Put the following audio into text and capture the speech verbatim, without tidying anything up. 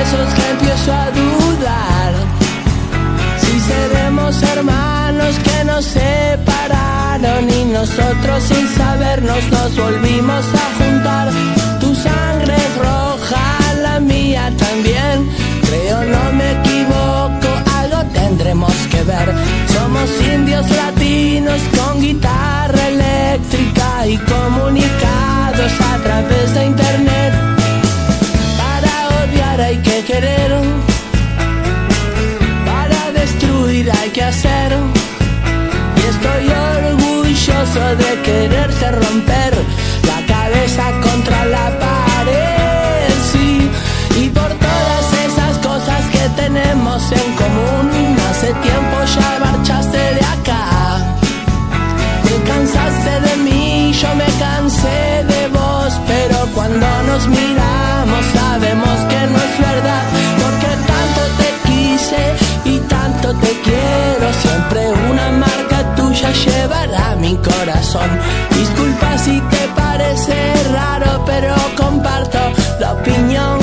besos que empiezo a dudar si seremos hermanos que nos separaron y nosotros sin sabernos nos volvimos a juntar. Tu sangre es roja, la mía también, creo no me equivoco, algo tendremos que ver. Somos indios latinos con guitarra eléctrica y comunicados a través de internet. Para odiar hay que querer, para destruir hay que hacer. Y estoy orgulloso de quererte romper la cabeza contra la pared, sí. Y por todas esas cosas que tenemos en común, hace tiempo ya marchaste de acá. Te cansaste de mí, yo me cansé de vos, pero cuando nos miramos sabemos que no es verdad, porque tanto te quise y tanto te quiero, siempre una marca tuya llevará mi corazón. Disculpa si te parece raro, pero comparto la opinión